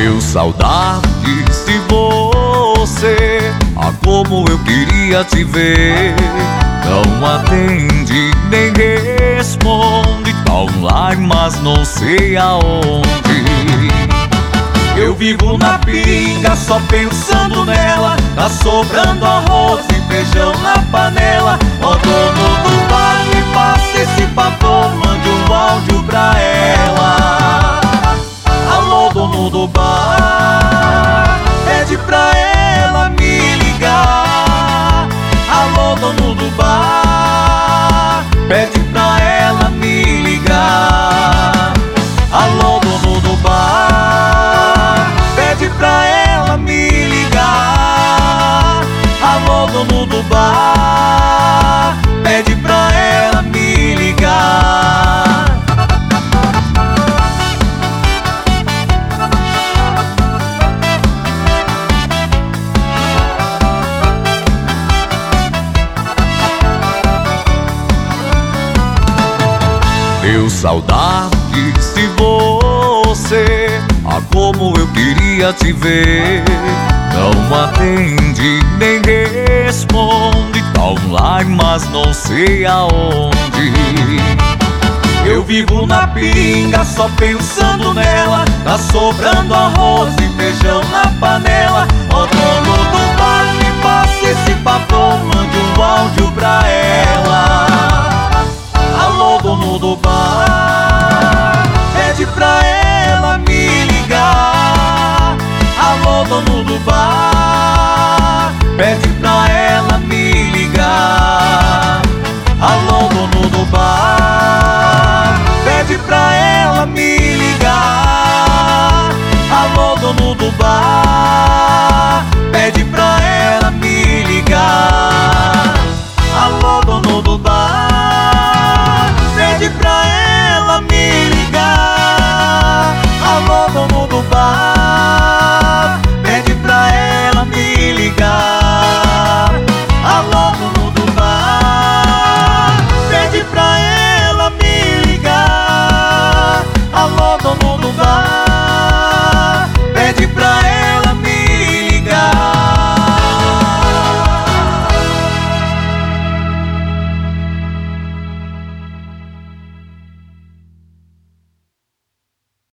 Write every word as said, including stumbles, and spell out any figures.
Deu saudades de você, ah, como eu queria te ver. Não atende nem responde, tá online mas não sei aonde. Eu vivo na pinga só pensando nela, tá sobrando arroz e feijão na panela. Ó dono do bar, me passa esse favor, mande um áudio pra ela. Alô dono do bar, pede pra ela me ligar. Alô dono do bar, pede pra ela me ligar. Alô dono do bar, pede pra ela me ligar. Alô dono do bar, pede pra ela me ligar. Deu saudades de você, ah, como eu queria te ver. Não atende nem responde, tá online mas não sei aonde. Eu vivo na pinga só pensando nela, tá sobrando arroz e feijão na panela. Ó dono do bar, me passa esse favor, mande um áudio pra ela. Alô dono do bar, pede pra ela me ligar. Alô dono do bar, pede pra ela me ligar. Alô dono do bar, pede pra ela me ligar. Alô dono do bar, pede pra ela me ligar. Alô dono do bar, pede pra ela me ligar. Alô dono do bar, pede pra ela me ligar. Alô dono do bar, pede pra ela me ligar. Alô dono do bar.